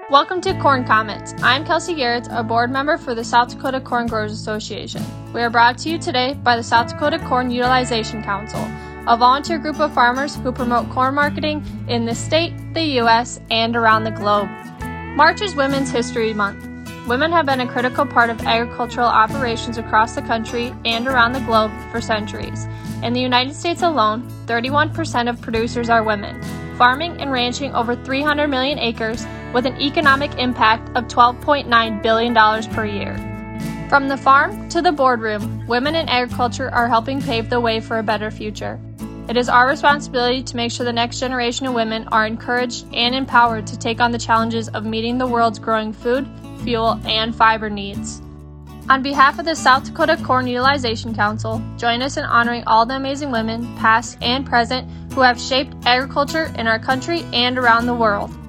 Welcome to Corn Comments. I'm Kelsey Garrett, a board member for the South Dakota Corn Growers Association. We are brought to you today by the South Dakota Corn Utilization Council, a volunteer group of farmers who promote corn marketing in the state, the U.S., and around the globe. March is Women's History Month. Women have been a critical part of agricultural operations across the country and around the globe for centuries. In the United States alone, 31% of producers are women, farming and ranching over 300 million acres with an economic impact of $12.9 billion per year. From the farm to the boardroom, women in agriculture are helping pave the way for a better future. It is our responsibility to make sure the next generation of women are encouraged and empowered to take on the challenges of meeting the world's growing food, fuel, and fiber needs. On behalf of the South Dakota Corn Utilization Council, join us in honoring all the amazing women, past and present, who have shaped agriculture in our country and around the world.